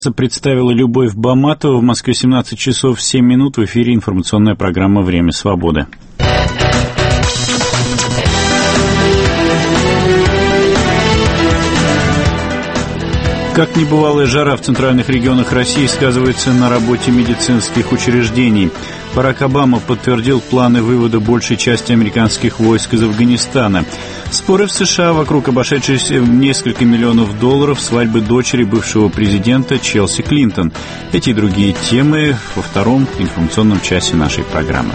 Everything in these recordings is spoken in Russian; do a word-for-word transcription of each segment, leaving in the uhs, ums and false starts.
Представила Любовь Баматова. В Москве семнадцать часов семь минут. В эфире информационная программа «Время свободы». Как небывалая жара в центральных регионах России сказывается на работе медицинских учреждений. Барак Обама подтвердил планы вывода большей части американских войск из Афганистана. Споры в США вокруг обошедшейся в несколько миллионов долларов свадьбы дочери бывшего президента Челси Клинтон. Эти и другие темы во втором информационном часе нашей программы.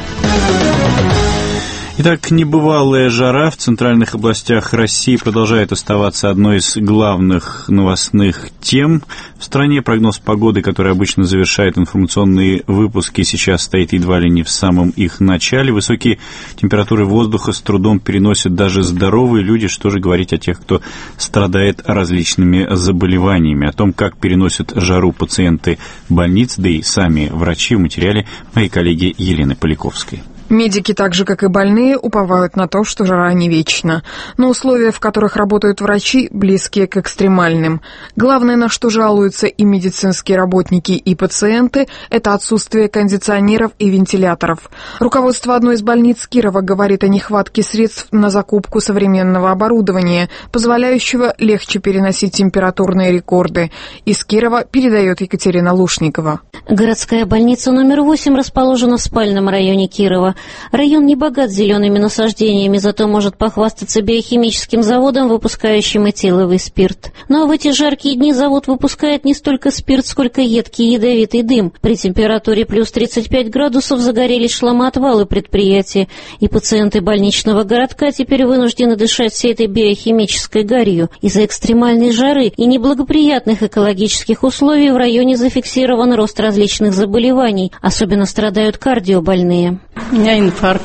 Итак, небывалая жара в центральных областях России продолжает оставаться одной из главных новостных тем. В стране прогноз погоды, который обычно завершает информационные выпуски, сейчас стоит едва ли не в самом их начале. Высокие температуры воздуха с трудом переносят даже здоровые люди. Что же говорить о тех, кто страдает различными заболеваниями. О том, как переносят жару пациенты больниц, да и сами врачи, в материале моей коллеги Елены Поляковской. Медики, так же как и больные, уповают на то, что жара не вечна. Но условия, в которых работают врачи, близкие к экстремальным. Главное, на что жалуются и медицинские работники, и пациенты, это отсутствие кондиционеров и вентиляторов. Руководство одной из больниц Кирова говорит о нехватке средств на закупку современного оборудования, позволяющего легче переносить температурные рекорды. Из Кирова передает Екатерина Лушникова. Городская больница номер восемь расположена в спальном районе Кирова. Район не богат зелеными насаждениями, зато может похвастаться биохимическим заводом, выпускающим этиловый спирт. Но в эти жаркие дни завод выпускает не столько спирт, сколько едкий ядовитый дым. При температуре плюс тридцать пять градусов загорелись шломоотвалы предприятия, и пациенты больничного городка теперь вынуждены дышать всей этой биохимической гарью. Из-за экстремальной жары и неблагоприятных экологических условий в районе зафиксирован рост различных заболеваний. Особенно страдают кардиобольные. У меня инфаркт.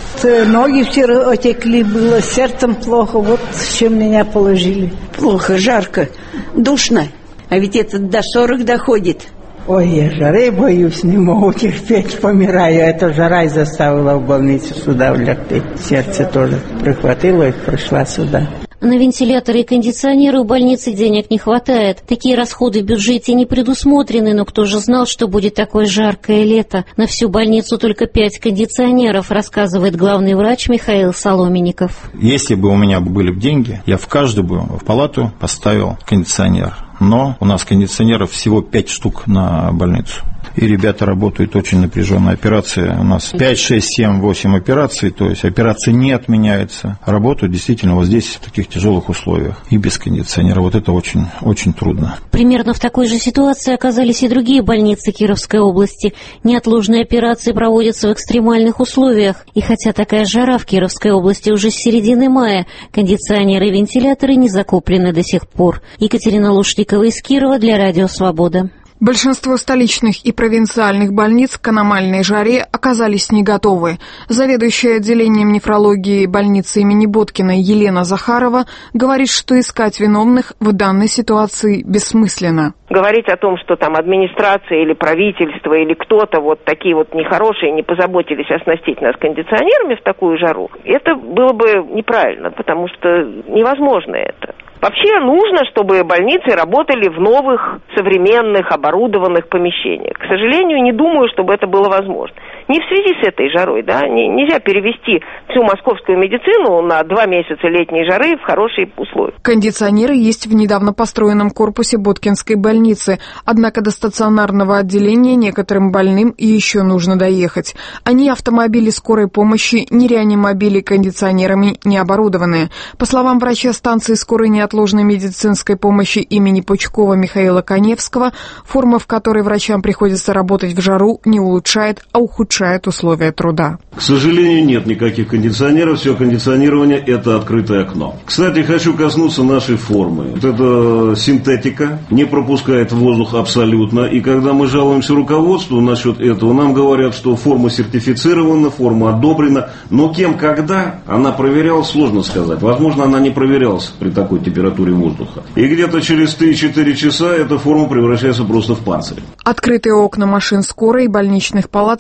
Ноги вчера отекли, было сердцем плохо, вот с чем меня положили. Плохо, жарко, душно, а ведь это до сорок доходит. Ой, я жары боюсь, не могу терпеть, помираю. Эта жара и заставила в больницу сюда влягти. Сердце тоже прихватило и пришла сюда. На вентиляторы и кондиционеры у больницы денег не хватает. Такие расходы в бюджете не предусмотрены, но кто же знал, что будет такое жаркое лето? На всю больницу только пять кондиционеров, рассказывает главный врач Михаил Соломенников. Если бы у меня были деньги, я в каждую бы в палату поставил кондиционер. Но у нас кондиционеров всего пять штук на больницу. И ребята работают очень напряженная операция. У нас пять, шесть, семь, восемь операций, то есть операции не отменяются. Работают действительно вот здесь в таких тяжелых условиях и без кондиционера. Вот это очень, очень трудно. Примерно в такой же ситуации оказались и другие больницы Кировской области. Неотложные операции проводятся в экстремальных условиях. И хотя такая жара в Кировской области уже с середины мая, кондиционеры и вентиляторы не закуплены до сих пор. Екатерина Лушникова из Кирова для Радио Свобода. Большинство столичных и провинциальных больниц к аномальной жаре оказались не готовы. Заведующая отделением нефрологии больницы имени Боткина Елена Захарова говорит, что искать виновных в данной ситуации бессмысленно. Говорить о том, что там администрация или правительство или кто-то вот такие вот нехорошие не позаботились оснастить нас кондиционерами в такую жару, это было бы неправильно, потому что невозможно это. Вообще нужно, чтобы больницы работали в новых, современных, оборудованных помещениях. К сожалению, не думаю, чтобы это было возможно. Не в связи с этой жарой, да, не, нельзя перевести всю московскую медицину на два месяца летней жары в хорошие условия. Кондиционеры есть в недавно построенном корпусе Боткинской больницы, однако до стационарного отделения некоторым больным еще нужно доехать. Они автомобили скорой помощи, ни реанимобили кондиционерами не оборудованы. По словам врача станции скорой неотложной медицинской помощи имени Пучкова Михаила Каневского, форма, в которой врачам приходится работать в жару, не улучшает, а ухудшает условия труда. К сожалению, нет никаких кондиционеров. Все кондиционирование – это открытое окно. Кстати, хочу коснуться нашей формы. Вот эта синтетика не пропускает воздух абсолютно. И когда мы жалуемся руководству насчет этого, нам говорят, что форма сертифицирована, форма одобрена. Но кем, когда она проверялась, сложно сказать. Возможно, она не проверялась при такой температуре воздуха. И где-то через три-четыре часа эта форма превращается просто в панцирь. Открытые окна машин скорой и больничных палат, слабое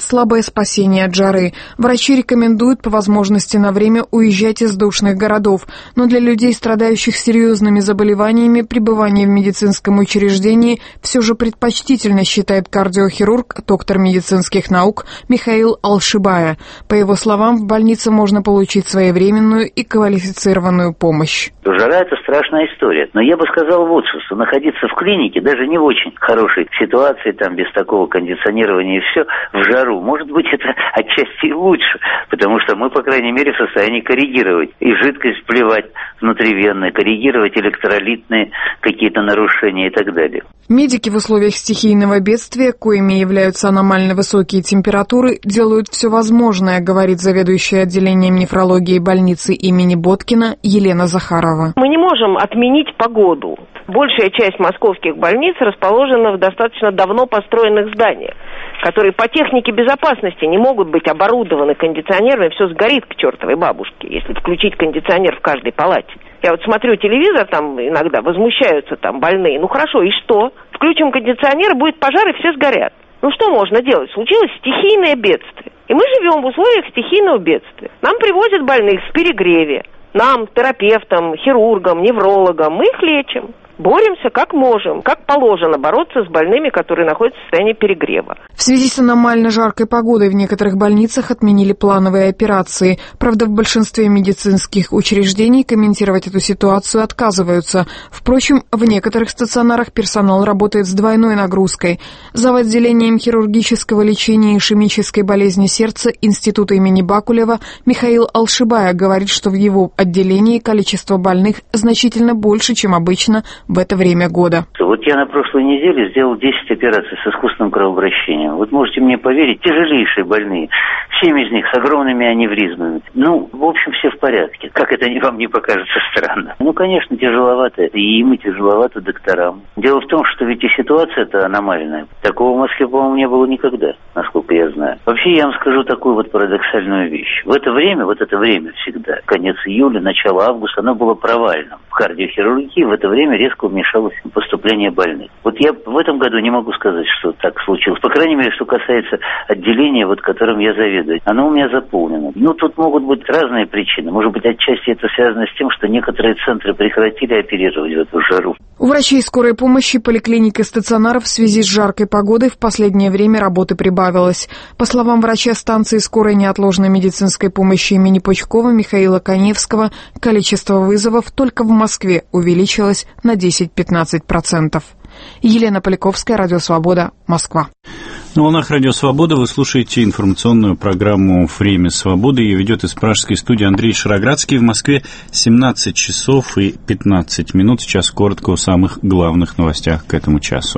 спасения от жары. Врачи рекомендуют по возможности на время уезжать из душных городов, но для людей, страдающих серьезными заболеваниями, пребывание в медицинском учреждении все же предпочтительно, считает кардиохирург, доктор медицинских наук Михаил Алшибая. По его словам, в больнице можно получить своевременную и квалифицированную помощь. Жара – это страшная история. Но я бы сказал вот что, находиться в клинике, даже не в очень хорошей ситуации, там без такого кондиционирования и все, в жару, может быть, это отчасти и лучше, потому что мы, по крайней мере, в состоянии коррегировать и жидкость плевать внутривенно, коррегировать электролитные какие-то нарушения и так далее. Медики в условиях стихийного бедствия, коими являются аномально высокие температуры, делают все возможное, говорит заведующая отделением нефрологии больницы имени Боткина Елена Захарова. Мы не можем отменить погоду. Большая часть московских больниц расположена в достаточно давно построенных зданиях, которые по технике безопасности не могут быть оборудованы кондиционерами, все сгорит к чертовой бабушке, если включить кондиционер в каждой палате. Я вот смотрю телевизор, там иногда возмущаются там больные. Ну хорошо, и что? Включим кондиционер, будет пожар, и все сгорят. Ну что можно делать? Случилось стихийное бедствие. И мы живем в условиях стихийного бедствия. Нам привозят больных в перегреве. Нам, терапевтам, хирургам, неврологам, мы их лечим. Боремся как можем, как положено бороться с больными, которые находятся в состоянии перегрева. В связи с аномально жаркой погодой в некоторых больницах отменили плановые операции. Правда, в большинстве медицинских учреждений комментировать эту ситуацию отказываются. Впрочем, в некоторых стационарах персонал работает с двойной нагрузкой. Зав. Отделением хирургического лечения ишемической болезни сердца Института имени Бакулева Михаил Алшибая говорит, что в его отделении количество больных значительно больше, чем обычно в это время года. Вот я на прошлой неделе сделал десять операций с искусственным кровообращением. Вот можете мне поверить, тяжелейшие больные. Семь из них с огромными аневризмами. Ну, в общем, все в порядке. Как это вам не покажется странно? Ну, конечно, тяжеловато. И им, и тяжеловато докторам. Дело в том, что ведь и ситуация-то аномальная. Такого в Москве, по-моему, не было никогда, насколько я знаю. Вообще, я вам скажу такую вот парадоксальную вещь. В это время, вот это время всегда, конец июля, начало августа, оно было провальным. В кардиохирургии в это время резко уменьшалось поступление больных. Вот я в этом году не могу сказать, что так случилось. По крайней мере, что касается отделения, вот которым я заведую. Оно у меня заполнено. Ну, тут могут быть разные причины. Может быть, отчасти это связано с тем, что некоторые центры прекратили оперировать в эту жару. У врачей скорой помощи, поликлиник и стационаров в связи с жаркой погодой в последнее время работы прибавилось. По словам врача станции скорой неотложной медицинской помощи имени Пучкова Михаила Коневского, количество вызовов только в Москве увеличилось на десять-пятнадцать процентов. Елена Поляковская, Радио Свобода, Москва. На волнах Радио Свобода вы слушаете информационную программу «Время свободы». Ее ведет из пражской студии Андрей Шароградский. В Москве семнадцать часов и пятнадцать минут. Сейчас коротко о самых главных новостях к этому часу.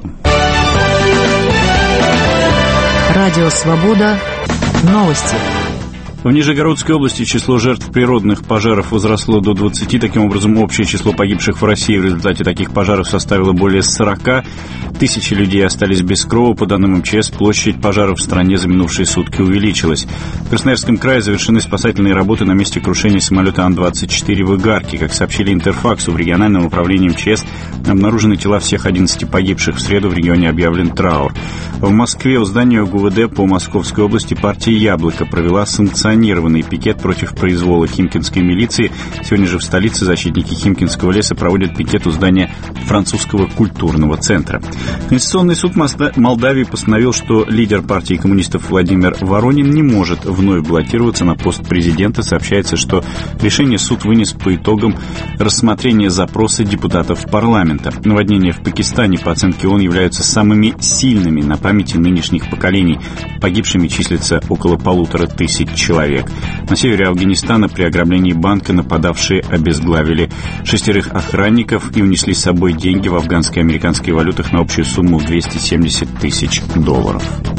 Радио Свобода. Новости. В Нижегородской области число жертв природных пожаров возросло до двадцати. Таким образом, общее число погибших в России в результате таких пожаров составило более сорока. Тысячи людей остались без крова. По данным эм че эс, площадь пожаров в стране за минувшие сутки увеличилась. В Красноярском крае завершены спасательные работы на месте крушения самолета Ан двадцать четыре в Игарке. Как сообщили Интерфаксу, в региональном управлении эм че эс обнаружены тела всех одиннадцати погибших. В среду в регионе объявлен траур. В Москве у здания гэ у вэ дэ по Московской области партия «Яблоко» провела санкционированный пикет против произвола химкинской милиции. Сегодня же в столице защитники Химкинского леса проводят пикет у здания французского культурного центра. Конституционный суд Молдавии постановил, что лидер партии коммунистов Владимир Воронин не может вновь баллотироваться на пост президента. Сообщается, что решение суд вынес по итогам рассмотрения запроса депутатов парламента. Наводнения в Пакистане, по оценке ООН, являются самыми сильными на памяти нынешних поколений. Погибшими числится около полутора тысяч человек. На севере Афганистана при ограблении банка нападавшие обезглавили шестерых охранников и унесли с собой деньги в афганской и американской валютах на общую сумму в двести семьдесят тысяч долларов.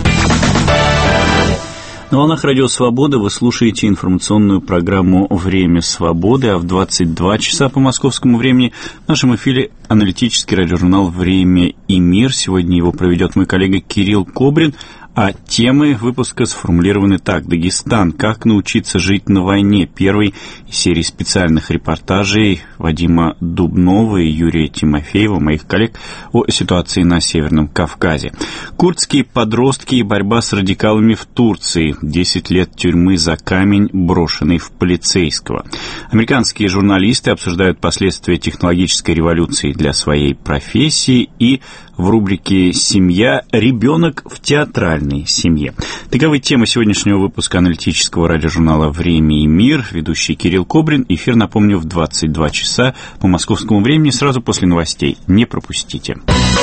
На волнах Радио Свобода вы слушаете информационную программу «Время свободы», а в двадцать два часа по московскому времени в нашем эфире аналитический радиожурнал «Время и мир». Сегодня его проведет мой коллега Кирилл Кобрин. А темы выпуска сформулированы так. Дагестан. Как научиться жить на войне? Первый из серии специальных репортажей Вадима Дубнова и Юрия Тимофеева, моих коллег, о ситуации на Северном Кавказе. Курдские подростки и борьба с радикалами в Турции. Десять лет тюрьмы за камень, брошенный в полицейского. Американские журналисты обсуждают последствия технологической революции для своей профессии. И в рубрике «Семья» ребенок в театральной семье. Таковы темы сегодняшнего выпуска аналитического радиожурнала «Время и мир». Ведущий Кирилл Кобрин. Эфир, напомню, в двадцать два часа по московскому времени, сразу после новостей. Не пропустите.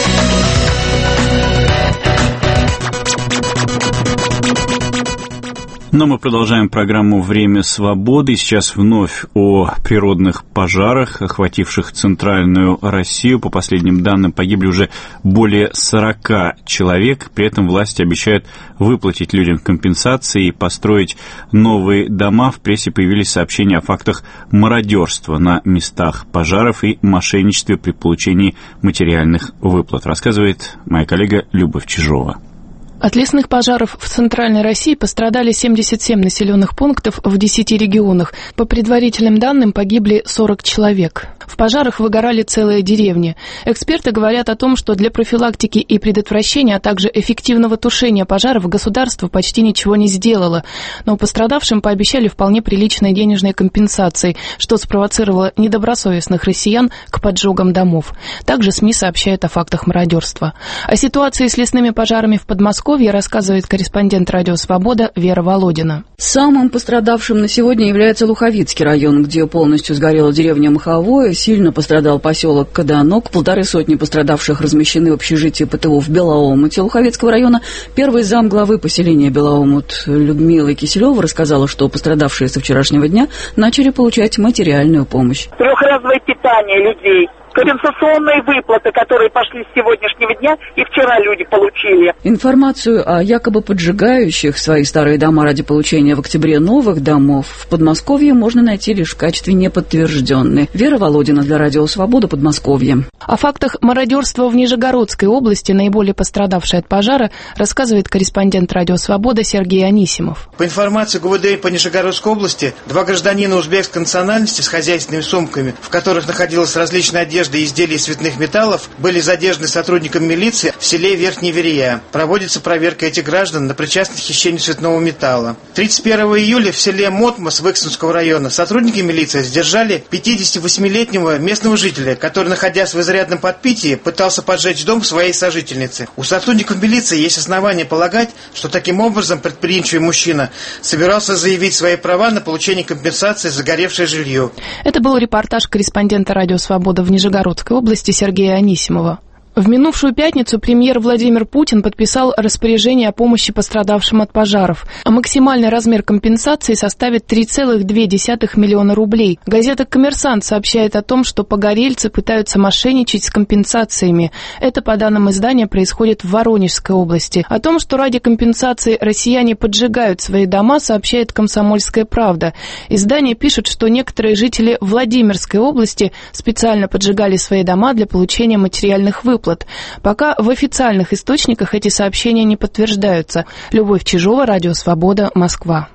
Но мы продолжаем программу «Время свободы». Сейчас вновь о природных пожарах, охвативших центральную Россию. По последним данным, погибли уже более сорока человек. При этом власти обещают выплатить людям компенсации и построить новые дома. В прессе появились сообщения о фактах мародерства на местах пожаров и мошенничестве при получении материальных выплат. Рассказывает моя коллега Любовь Чижова. От лесных пожаров в Центральной России пострадали семьдесят семь населенных пунктов в десяти регионах. По предварительным данным, погибли сорок человек. В пожарах выгорали целые деревни. Эксперты говорят о том, что для профилактики и предотвращения, а также эффективного тушения пожаров государство почти ничего не сделало. Но пострадавшим пообещали вполне приличные денежные компенсации, что спровоцировало недобросовестных россиян к поджогам домов. Также СМИ сообщают о фактах мародерства. О ситуации с лесными пожарами в Подмосковье рассказывает корреспондент «Радио Свобода» Вера Володина. Самым пострадавшим на сегодня является Луховицкий район, где полностью сгорела деревня Маховое, сильно пострадал поселок Каданок, полторы сотни пострадавших размещены в общежитии ПТУ в Белоомуте Луховицкого района. Первый зам главы поселения Белоомут Людмила Киселева рассказала, что пострадавшие со вчерашнего дня начали получать материальную помощь. Трехразовое питание людей, компенсационные выплаты, которые пошли с сегодняшнего дня, и вчера люди получили. Информацию о якобы поджигающих свои старые дома ради получения в октябре новых домов в Подмосковье можно найти лишь в качестве неподтвержденной. Вера Володина для Радио Свобода, Подмосковье. О фактах мародерства в Нижегородской области, наиболее пострадавшей от пожара, рассказывает корреспондент Радио Свобода Сергей Анисимов. По информации ГУВД по Нижегородской области, два гражданина узбекской национальности с хозяйственными сумками, в которых находилась различная одежда и изделия из цветных металлов, были задержаны сотрудниками милиции в селе Верхняя Верея. Проводится проверка этих граждан на причастность к хищению цветного металла. тридцать первого июля в селе Мотмос Выксунского района сотрудники милиции задержали пятидесятивосьмилетнего местного жителя, который, находясь в изрядном подпитии, пытался поджечь дом своей сожительницы. У сотрудников милиции есть основания полагать, что таким образом предприимчивый мужчина собирался заявить свои права на получение компенсации за горевшее жилье. Это был репортаж корреспондента Радио Свобода в Нижегородской Нижегородской области Сергея Анисимова. В минувшую пятницу премьер Владимир Путин подписал распоряжение о помощи пострадавшим от пожаров. А максимальный размер компенсации составит три целых две десятых миллиона рублей. Газета «Коммерсант» сообщает о том, что погорельцы пытаются мошенничать с компенсациями. Это, по данным издания, происходит в Воронежской области. О том, что ради компенсации россияне поджигают свои дома, сообщает «Комсомольская правда». Издание пишет, что некоторые жители Владимирской области специально поджигали свои дома для получения материальных выплат. Пока в официальных источниках эти сообщения не подтверждаются. Любовь Чижова, Радио Свобода, Москва.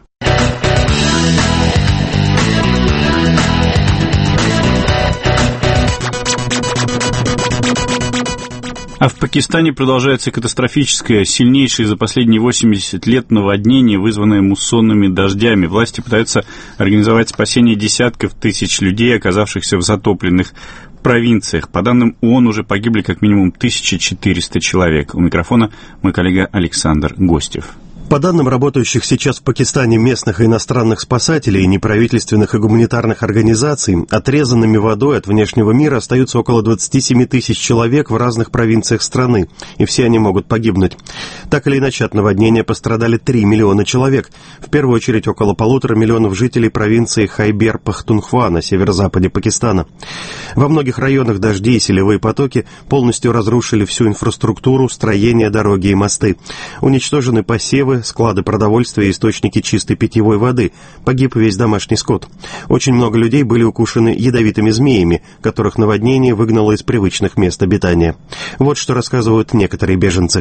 А в Пакистане продолжается катастрофическое, сильнейшее за последние восемьдесят лет наводнение, вызванное муссонными дождями. Власти пытаются организовать спасение десятков тысяч людей, оказавшихся в затопленных провинциях. По данным ООН, уже погибли как минимум тысяча четыреста человек. У микрофона мой коллега Александр Гостев. По данным работающих сейчас в Пакистане местных и иностранных спасателей, неправительственных и гуманитарных организаций, отрезанными водой от внешнего мира остаются около двадцать семь тысяч человек в разных провинциях страны, и все они могут погибнуть. Так или иначе, от наводнения пострадали три миллиона человек, в первую очередь около полутора миллионов жителей провинции Хайбер-Пахтунхва на северо-западе Пакистана. Во многих районах дожди и селевые потоки полностью разрушили всю инфраструктуру, строения, дороги и мосты. Уничтожены посевы, склады продовольствия и источники чистой питьевой воды. Погиб весь домашний скот. Очень много людей были укушены ядовитыми змеями, которых наводнение выгнало из привычных мест обитания. Вот что рассказывают некоторые беженцы.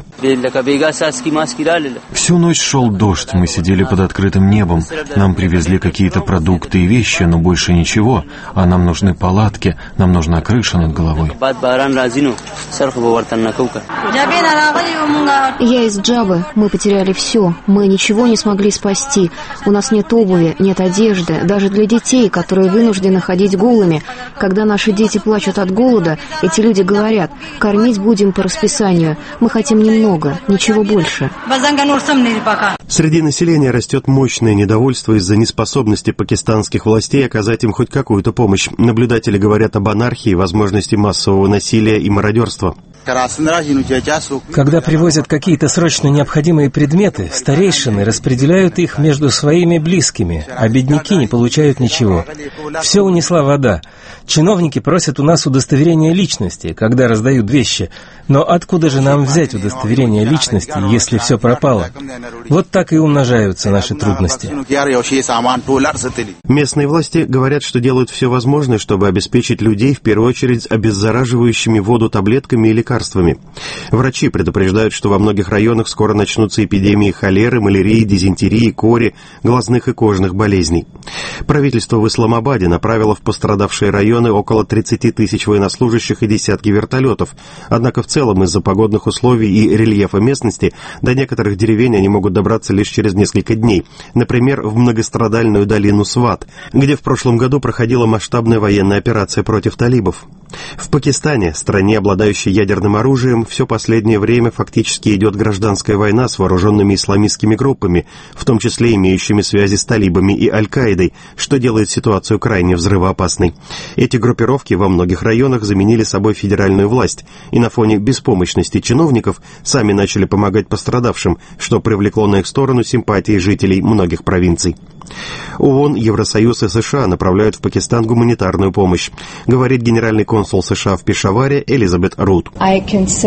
Всю ночь шел дождь, мы сидели под открытым небом. Нам привезли какие-то продукты и вещи, но больше ничего. А нам нужны палатки, нам нужна крыша над головой. Я из Джабы. Мы потеряли все. Мы ничего не смогли спасти. У нас нет обуви, нет одежды. Даже для детей, которые вынуждены ходить голыми. Когда наши дети плачут от голода, эти люди говорят: кормить будем по расписанию. Мы хотим немного, ничего больше. Среди населения растет мощное недовольство из-за неспособности пакистанских властей оказать им хоть какую-то помощь. Наблюдатели говорят об анархии, возможности массового насилия и мародерства. Когда привозят какие-то срочно необходимые предметы, старейшины распределяют их между своими близкими, а бедняки не получают ничего. Все унесла вода. Чиновники просят у нас удостоверение личности, когда раздают вещи. Но откуда же нам взять удостоверение личности, если все пропало? Вот так и умножаются наши трудности. Местные власти говорят, что делают все возможное, чтобы обеспечить людей, в первую очередь, обеззараживающими воду таблетками и лекарствами. Врачи предупреждают, что во многих районах скоро начнутся эпидемии холеры, малярии, дизентерии, кори, глазных и кожных болезней. Правительство в Исламабаде направило в пострадавшие районы около тридцати тысяч военнослужащих и десятки вертолетов. Однако в целом из-за погодных условий и рельефа местности до некоторых деревень они могут добраться лишь через несколько дней. Например, в многострадальную долину Сват, где в прошлом году проходила масштабная военная операция против талибов. В Пакистане, стране, обладающей ядерным оружием, все последнее время фактически идет гражданская война с вооруженными исламистскими группами, в том числе имеющими связи с талибами и Аль-Каидой, что делает ситуацию крайне взрывоопасной. Эти группировки во многих районах заменили собой федеральную власть, и на фоне беспомощности чиновников сами начали помогать пострадавшим, что привлекло на их сторону симпатии жителей многих провинций. ООН, Евросоюз и США направляют в Пакистан гуманитарную помощь, говорит генеральный консул США в Пешаваре Элизабет Рут. Я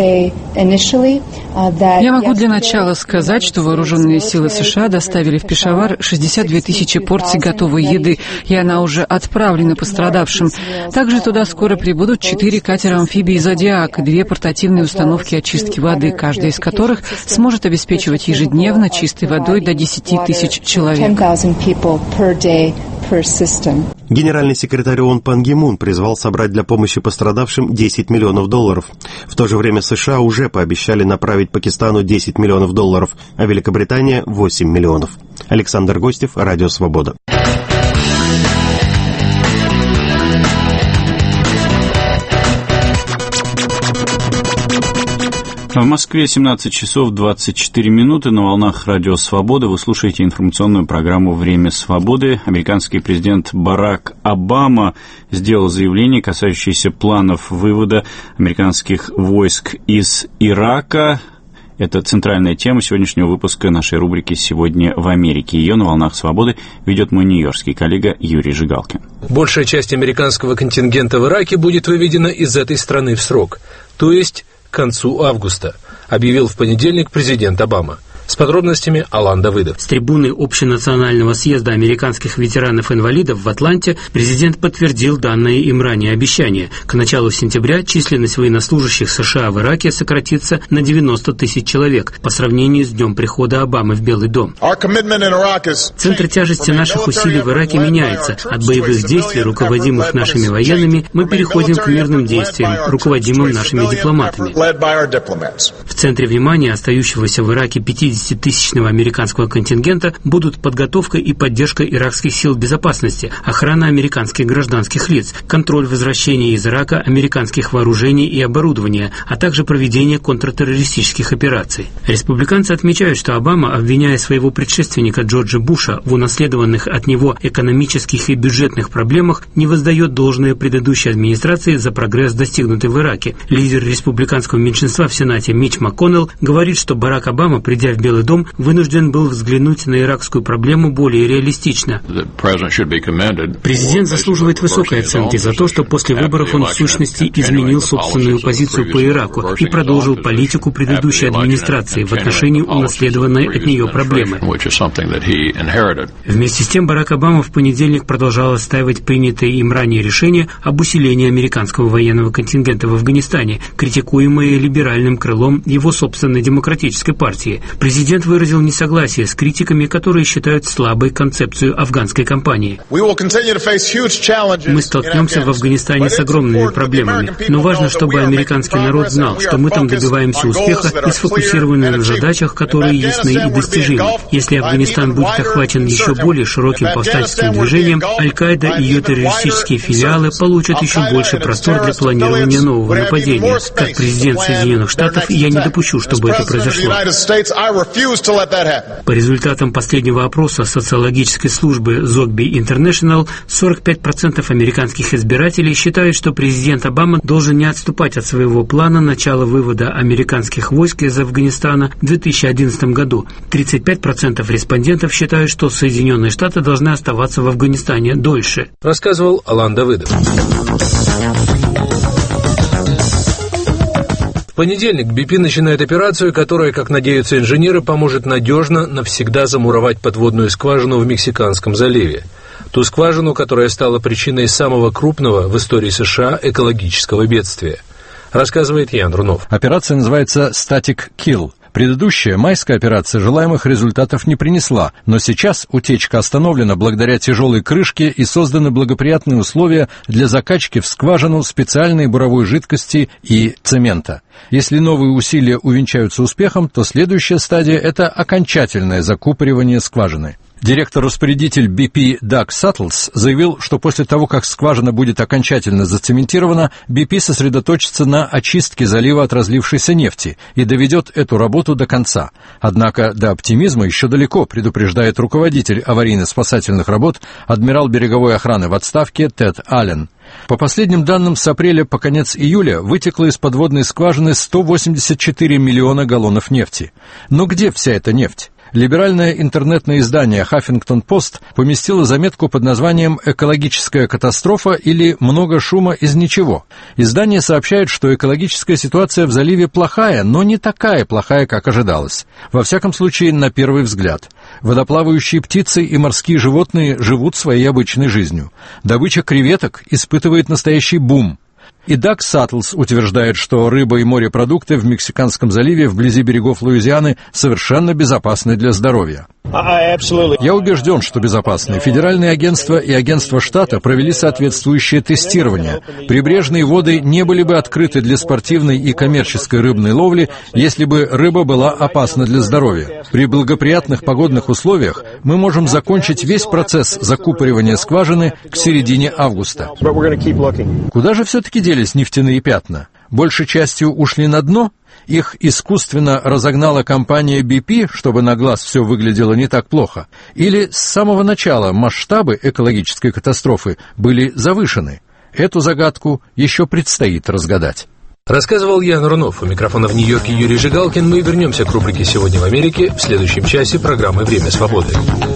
могу для начала сказать, что вооруженные силы США доставили в Пешавар шестьдесят две тысячи порций готовой еды, и она уже отправлена пострадавшим. Также туда скоро прибудут четыре катера-амфибии «Зодиак» и две портативные установки очистки воды, каждая из которых сможет обеспечивать ежедневно чистой водой до десяти тысяч человек. Генеральный секретарь ООН Пан Ги Мун призвал собрать для помощи пострадавшим десять миллионов долларов. В то же время США уже пообещали направить Пакистану десять миллионов долларов, а Великобритания – восемь миллионов. Александр Гостев, Радио Свобода. В Москве семнадцать часов двадцать четыре минуты. На волнах Радио Свобода вы слушаете информационную программу «Время свободы». Американский президент Барак Обама сделал заявление, касающееся планов вывода американских войск из Ирака. Это центральная тема сегодняшнего выпуска нашей рубрики «Сегодня в Америке». Ее на волнах свободы ведет мой нью-йоркский коллега Юрий Жигалкин. Большая часть американского контингента в Ираке будет выведена из этой страны в срок, то есть к концу августа, объявил в понедельник президент Обама. С подробностями Алан Давыдов. С трибуны Общенационального съезда американских ветеранов-инвалидов в Атланте президент подтвердил данное им ранее обещание. К началу сентября численность военнослужащих США в Ираке сократится на девяносто тысяч человек по сравнению с днем прихода Обамы в Белый дом. Центр тяжести наших усилий в Ираке меняется. От боевых действий, руководимых нашими военными, мы переходим к мирным действиям, руководимым нашими дипломатами. В центре внимания остающегося в Ираке пятидесятитысячного американского контингента будут подготовка и поддержка иракских сил безопасности, охрана американских гражданских лиц, контроль возвращения из Ирака американских вооружений и оборудования, а также проведение контртеррористических операций. Республиканцы отмечают, что Обама, обвиняя своего предшественника Джорджа Буша в унаследованных от него экономических и бюджетных проблемах, не воздает должное предыдущей администрации за прогресс, достигнутый в Ираке. Лидер республиканского меньшинства в Сенате Митч МакКоннелл говорит, что Барак Обама, придя в Белый дом, вынужден был взглянуть на иракскую проблему более реалистично. Президент заслуживает высокой оценки за то, что после выборов он в сущности изменил собственную позицию по Ираку и продолжил политику предыдущей администрации в отношении унаследованной от нее проблемы. Вместе с тем Барак Обама в понедельник продолжал отстаивать принятое им ранее решение об усилении американского военного контингента в Афганистане, критикуемое либеральным крылом его собственной демократической партии. Президент выразил несогласие с критиками, которые считают слабой концепцию афганской кампании. Мы столкнемся в Афганистане с огромными проблемами, но важно, чтобы американский народ знал, что мы там добиваемся успеха и сфокусированы на задачах, которые ясны и достижимы. Если Афганистан будет охвачен еще более широким повстанческим движением, Аль-Каида и ее террористические филиалы получат еще больше простор для планирования нового нападения. Как президент Соединенных Штатов я не допущу, чтобы это произошло. По результатам последнего опроса социологической службы Зогби Интернешнл, сорок пять процентов американских избирателей считают, что президент Обама должен не отступать от своего плана начала вывода американских войск из Афганистана в две тысячи одиннадцатом году. тридцать пять процентов респондентов считают, что Соединенные Штаты должны оставаться в Афганистане дольше. Рассказывал Алан Давыдов. В понедельник би пи начинает операцию, которая, как надеются инженеры, поможет надежно навсегда замуровать подводную скважину в Мексиканском заливе. Ту скважину, которая стала причиной самого крупного в истории США экологического бедствия. Рассказывает Ян Рунов. Операция называется «Static Kill». Предыдущая майская операция желаемых результатов не принесла, но сейчас утечка остановлена благодаря тяжелой крышке и созданы благоприятные условия для закачки в скважину специальной буровой жидкости и цемента. Если новые усилия увенчаются успехом, то следующая стадия – это окончательное закупоривание скважины. Директор-распорядитель би пи Даг Саттлс заявил, что после того, как скважина будет окончательно зацементирована, би пи сосредоточится на очистке залива от разлившейся нефти и доведет эту работу до конца. Однако до оптимизма еще далеко, предупреждает руководитель аварийно-спасательных работ, адмирал береговой охраны в отставке Тед Аллен. По последним данным, с апреля по конец июля вытекло из подводной скважины сто восемьдесят четыре миллиона галлонов нефти. Но где вся эта нефть? Либеральное интернетное издание «Хаффингтон-Пост» поместило заметку под названием «Экологическая катастрофа» или «Много шума из ничего». Издание сообщает, что экологическая ситуация в заливе плохая, но не такая плохая, как ожидалось. Во всяком случае, на первый взгляд. Водоплавающие птицы и морские животные живут своей обычной жизнью. Добыча креветок испытывает настоящий бум. И Даг Саттлс утверждает, что рыба и морепродукты в Мексиканском заливе вблизи берегов Луизианы совершенно безопасны для здоровья. Я убежден, что безопасны. Федеральные агентства и агентства штата провели соответствующее тестирование. Прибрежные воды не были бы открыты для спортивной и коммерческой рыбной ловли, если бы рыба была опасна для здоровья. При благоприятных погодных условиях мы можем закончить весь процесс закупоривания скважины к середине августа. Куда же все-таки делись нефтяные пятна? Большей частью ушли на дно? Их искусственно разогнала компания би пи, чтобы на глаз все выглядело не так плохо? Или с самого начала масштабы экологической катастрофы были завышены? Эту загадку еще предстоит разгадать. Рассказывал Ян Рунов. У микрофона в Нью-Йорке Юрий Жигалкин. Мы вернемся к рубрике «Сегодня в Америке» в следующем часе программы «Время свободы».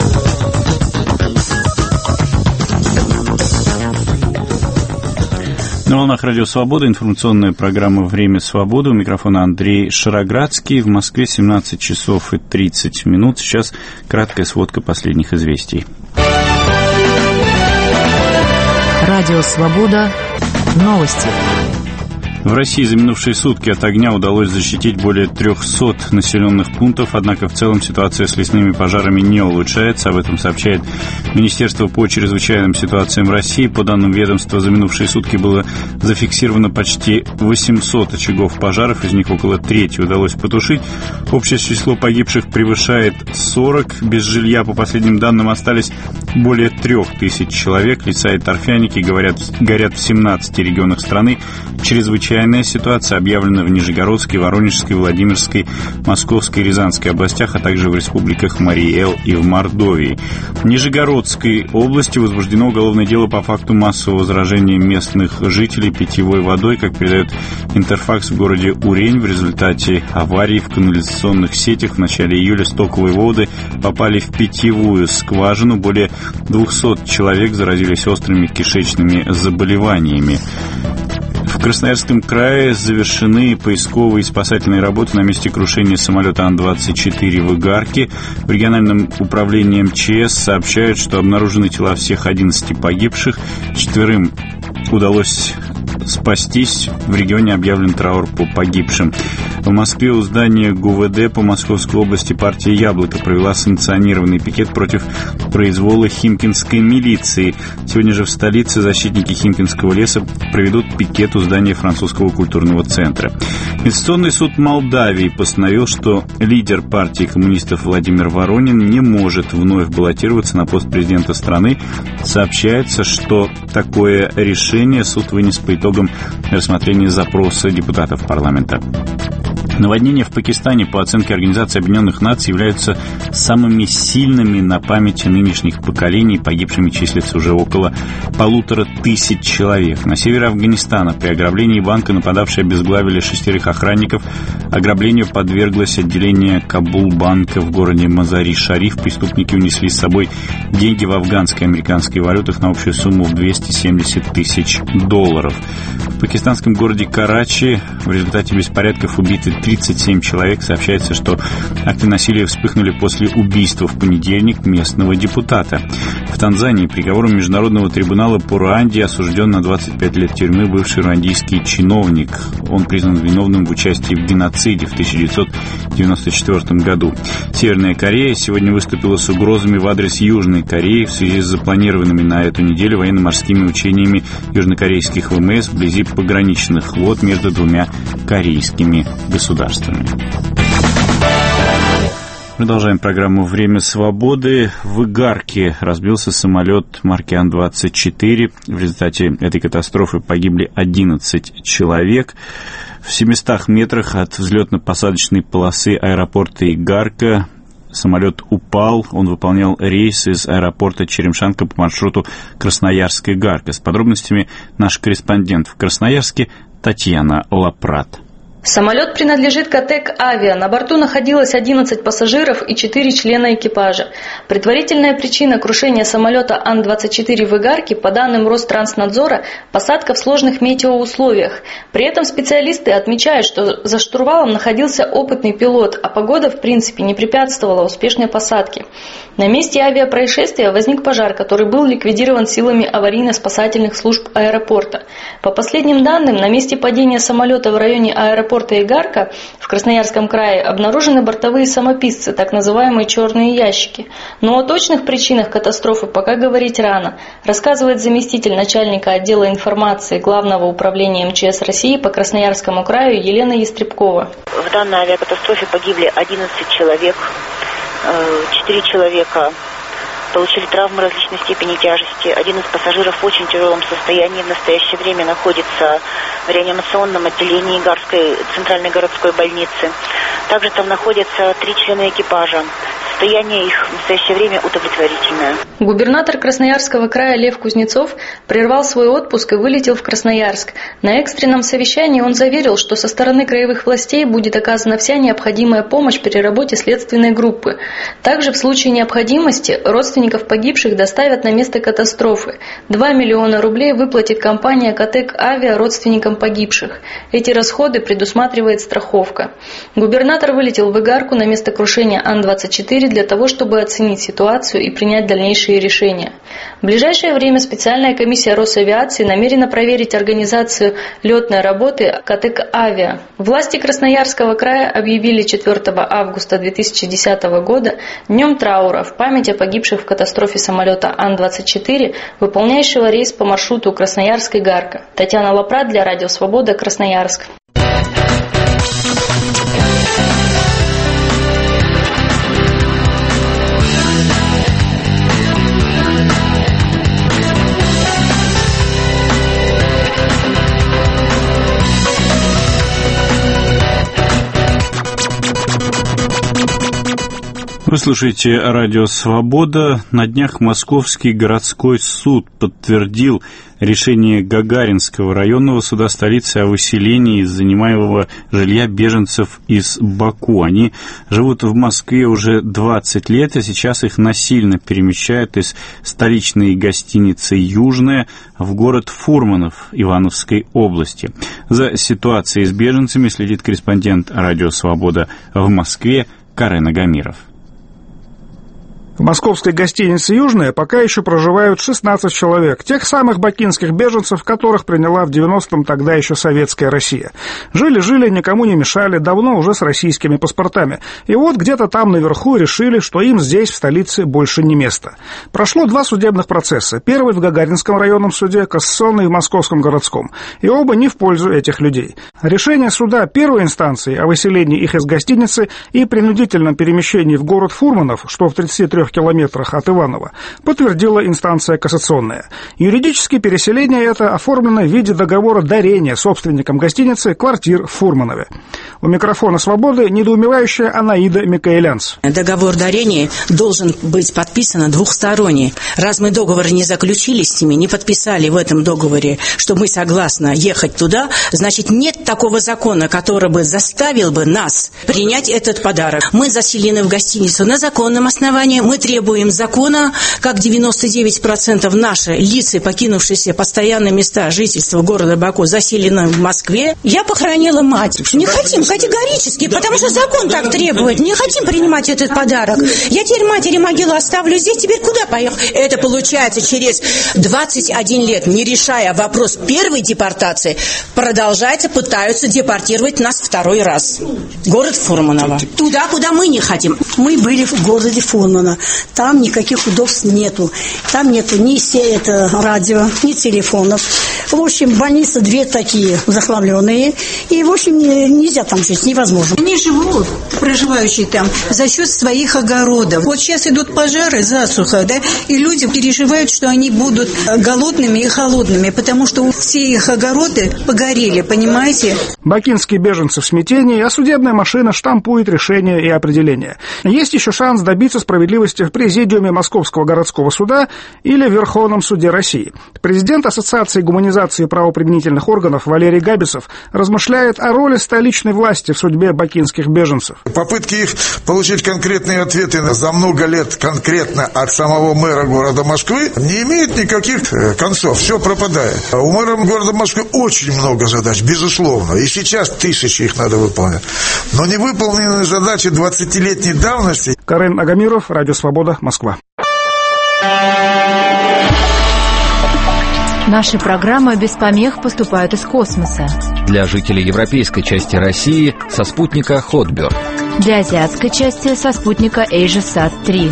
На волнах Радио Свобода информационная программа «Время свободы». У микрофона Андрей Шароградский. В Москве семнадцать часов и тридцать минут. Сейчас краткая сводка последних известий. Радио Свобода. Новости. В России за минувшие сутки от огня удалось защитить более трехсот населенных пунктов, однако в целом ситуация с лесными пожарами не улучшается. Об этом сообщает Министерство по чрезвычайным ситуациям России. По данным ведомства, за минувшие сутки было зафиксировано почти восемьсот очагов пожаров, из них около трети удалось потушить. Общее число погибших превышает сорок. Без жилья, по последним данным, остались более трех тысяч человек. Леса и торфяники горят, горят в семнадцати регионах страны. Чрезвычайно Чрезвычайная ситуация объявлена в Нижегородской, Воронежской, Владимирской, Московской и Рязанской областях, а также в республиках Марий-Эл и в Мордовии. В Нижегородской области возбуждено уголовное дело по факту массового возражения местных жителей питьевой водой. Как передает Интерфакс, в городе Урень в результате аварии в канализационных сетях в начале июля стоковые воды попали в питьевую скважину. Более двухсот человек заразились острыми кишечными заболеваниями. В Красноярском крае завершены поисковые и спасательные работы на месте крушения самолета Ан двадцать четыре в Игарке. В региональном управлении эм че эс сообщают, что обнаружены тела всех одиннадцати погибших. Четверым удалось спастись. В регионе объявлен траур по погибшим. В Москве у здания ГУВД по Московской области партия «Яблоко» провела санкционированный пикет против произвола химкинской милиции. Сегодня же в столице защитники Химкинского леса проведут пикет у здания французского культурного центра. Конституционный суд Молдавии постановил, что лидер партии коммунистов Владимир Воронин не может вновь баллотироваться на пост президента страны. Сообщается, что такое решение суд вынес по итогам рассмотрения запроса депутатов парламента. Наводнения в Пакистане, по оценке Организации Объединенных Наций, являются самыми сильными на памяти нынешних поколений. Погибшими числится уже около полутора тысяч человек. На севере Афганистана при ограблении банка нападавшие обезглавили шестерых охранников. Ограблению подверглось отделение Кабул-банка в городе Мазари-Шариф. Преступники унесли с собой деньги в афганской и американской валютах на общую сумму в двести семьдесят тысяч долларов. В пакистанском городе Карачи в результате беспорядков убиты тридцать семь человек. Сообщается, что акты насилия вспыхнули после убийства в понедельник местного депутата. В Танзании приговором Международного трибунала по Руанде осужден на двадцать пять лет тюрьмы бывший руандийский чиновник. Он признан виновным в участии в геноциде в тысяча девятьсот девяносто четвёртом году. Северная Корея сегодня выступила с угрозами в адрес Южной Кореи в связи с запланированными на эту неделю военно-морскими учениями южнокорейских ВМС вблизи пограничных вод между двумя корейскими государствами. Продолжаем программу «Время свободы». В Игарке разбился самолет марки Ан двадцать четыре. В результате этой катастрофы погибли одиннадцать человек. В семистах метрах от взлетно-посадочной полосы аэропорта Игарка самолет упал. Он выполнял рейс из аэропорта Черемшанка по маршруту Красноярск-Игарка. С подробностями наш корреспондент в Красноярске Татьяна Лапрат. Самолет принадлежит КАТЭК «Авиа». На борту находилось одиннадцать пассажиров и четыре члена экипажа. Предварительная причина крушения самолета Ан двадцать четыре в Игарке, по данным Ространснадзора, посадка в сложных метеоусловиях. При этом специалисты отмечают, что за штурвалом находился опытный пилот, а погода в принципе не препятствовала успешной посадке. На месте авиапроисшествия возник пожар, который был ликвидирован силами аварийно-спасательных служб аэропорта. По последним данным, на месте падения самолета в районе аэропорта Порта Игарка в Красноярском крае обнаружены бортовые самописцы, так называемые черные ящики. Но о точных причинах катастрофы пока говорить рано, рассказывает заместитель начальника отдела информации Главного управления МЧС России по Красноярскому краю Елена Ястребкова. В данной авиакатастрофе погибли одиннадцать человек, четыре человека получили травмы различной степени тяжести. Один из пассажиров в очень тяжелом состоянии в настоящее время находится в реанимационном отделении Игарской центральной городской больницы. Также там находятся три члена экипажа. Состояние их в настоящее время удовлетворительное. Губернатор Красноярского края Лев Кузнецов прервал свой отпуск и вылетел в Красноярск. На экстренном совещании он заверил, что со стороны краевых властей будет оказана вся необходимая помощь при работе следственной группы. Также в случае необходимости родственников погибших доставят на место катастрофы. два миллиона рублей выплатит компания КАТЭК «Авиа» родственникам погибших. Эти расходы предусматривает страховка. Губернатор вылетел в Игарку на место крушения Ан двадцать четыре для того, чтобы оценить ситуацию и принять дальнейшие решения. В ближайшее время специальная комиссия Росавиации намерена проверить организацию летной работы КАТЭК «Авиа». Власти Красноярского края объявили четвёртого августа две тысячи десятого года днем траура в память о погибших в катастрофе самолета Ан двадцать четыре, выполняющего рейс по маршруту Красноярск-Игарка. Татьяна Лапрат для Радио Свобода, Красноярск. Вы слушаете Радио Свобода. На днях Московский городской суд подтвердил решение Гагаринского районного суда столицы о выселении из занимаемого жилья беженцев из Баку. Они живут в Москве уже двадцать лет, а сейчас их насильно перемещают из столичной гостиницы «Южная» в город Фурманов Ивановской области. За ситуацией с беженцами следит корреспондент Радио Свобода в Москве Карен Агамиров. В московской гостинице «Южная» пока еще проживают шестнадцать человек, тех самых бакинских беженцев, которых приняла в девяностом тогда еще советская Россия. Жили-жили, никому не мешали, давно уже с российскими паспортами. И вот где-то там наверху решили, что им здесь, в столице, больше не место. Прошло два судебных процесса. Первый в Гагаринском районном суде, кассационный в Московском городском. И оба не в пользу этих людей. Решение суда первой инстанции о выселении их из гостиницы и принудительном перемещении в город Фурманов, что в тридцати трёх километрах от Иваново, подтвердила инстанция кассационная. Юридически переселение это оформлено в виде договора дарения собственникам гостиницы квартир в Фурманове. У микрофона «Свободы» недоумевающая Анаида Микаэлянц. Договор дарения должен быть подписан двухсторонний. Раз мы договор не заключили с ними, не подписали в этом договоре, что мы согласны ехать туда, значит, нет такого закона, который бы заставил бы нас принять этот подарок. Мы заселены в гостиницу на законном основании. Мы требуем закона, как девяносто девять процентов наши лица, покинувшиеся постоянные места жительства города Баку, заселены в Москве. Я похоронила мать. Не хотим категорически, потому что закон так требует. Не хотим принимать этот подарок. Я теперь матери могилу оставлю здесь, теперь куда поехать? Это получается через двадцать один лет, не решая вопрос первой депортации, продолжается, пытаются депортировать нас второй раз. Город Фурманово. Туда, куда мы не хотим. Мы были в городе Фурманово. Там никаких удобств нету. Там нету ни это, радио, ни телефонов. В общем, больницы две такие захламленные. И, в общем, нельзя там жить, невозможно. Они живут, проживающие там, за счет своих огородов. Вот сейчас идут пожары, засуха, да, и люди переживают, что они будут голодными и холодными, потому что все их огороды погорели, понимаете? Бакинские беженцы в смятении, а судебная машина штампует решения и определения. Есть еще шанс добиться справедливости в Президиуме Московского городского суда или в Верховном суде России. Президент Ассоциации гуманизации правоприменительных органов Валерий Габисов размышляет о роли столичной власти в судьбе бакинских беженцев. Попытки их получить конкретные ответы за много лет конкретно от самого мэра города Москвы не имеют никаких концов. Все пропадает. У мэра города Москвы очень много задач, безусловно. И сейчас тысячи их надо выполнять. Но не выполненные задачи двадцатилетней давности. Карен Агамиров, Радио Свобода, Москва. Наши программы без помех поступают из космоса. Для жителей европейской части России со спутника Хотберг. Для азиатской части со спутника AsiaSat три.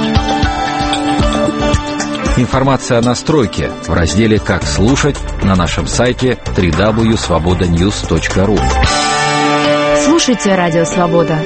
Информация о настройке в разделе «Как слушать» на нашем сайте дабл ю дабл ю дабл ю точка свобода ньюс точка ру. Слушайте Радио Свобода.